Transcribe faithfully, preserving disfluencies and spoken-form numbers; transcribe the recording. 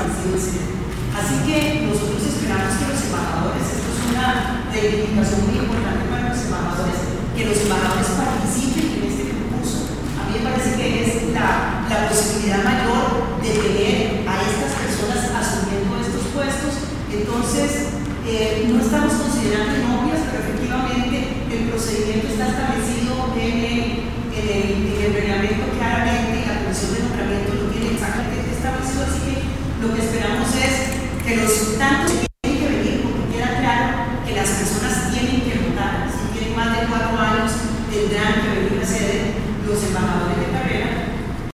establecido el SENA. Así que nosotros esperamos que los embajadores, esto es una reivindicación muy importante para los embajadores, que los embajadores participen en este concurso. A mí me parece que es la, la posibilidad mayor de tener a estas personas asumiendo estos puestos. Entonces, eh, no estamos considerando inocuas, pero efectivamente el procedimiento está establecido en el, en el, en el reglamento claramente, la comisión de nombramiento lo tiene exactamente establecido, así que lo que esperamos es que los tantos